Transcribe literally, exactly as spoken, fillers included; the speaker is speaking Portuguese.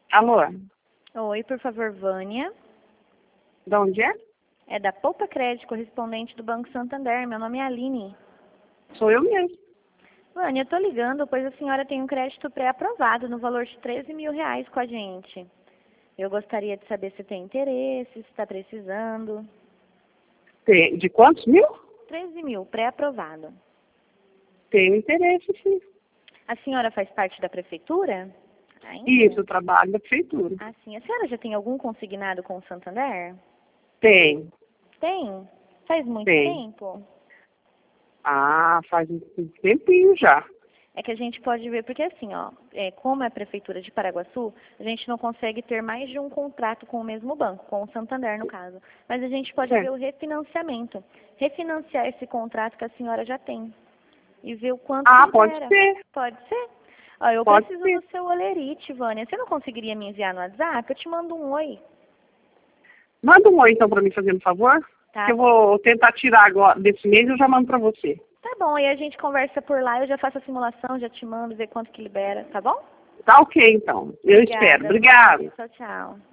Alô? Oi, por favor, Vânia. De onde é? É da Poupa Crédito, correspondente do Banco Santander. Meu nome é Aline. Sou eu mesmo. Vânia, eu tô ligando, pois a senhora tem um crédito pré-aprovado no valor de treze mil reais com a gente. Eu gostaria de saber se tem interesse, se está precisando. Tem, de quantos mil? treze mil, pré-aprovado. Tenho interesse, sim. A senhora faz parte da prefeitura? Ainda? Isso, eu trabalho na prefeitura. Ah, sim. A senhora já tem algum consignado com o Santander? Tem, Tem? Faz muito tem. tempo? Ah, faz um tempinho já. É que a gente pode ver, porque assim, ó, é, como é a Prefeitura de Paraguaçu, a gente não consegue ter mais de um contrato com o mesmo banco, com o Santander, no caso. Mas a gente pode Certo. ver o refinanciamento. Refinanciar esse contrato que a senhora já tem. E ver o quanto Ah, que pode libera. ser. Pode ser? Ó, eu Pode preciso ser. do seu olerite, Vânia. Você não conseguiria me enviar no WhatsApp? Eu te mando um oi. Manda um oi, então, para mim, fazendo favor. Tá Que eu bom. vou tentar tirar agora desse mês e eu já mando para você. Tá bom, aí a gente conversa por lá, eu já faço a simulação, já te mando, ver quanto que libera, tá bom? Tá ok, então. Eu espero. Obrigada. Tchau, tchau.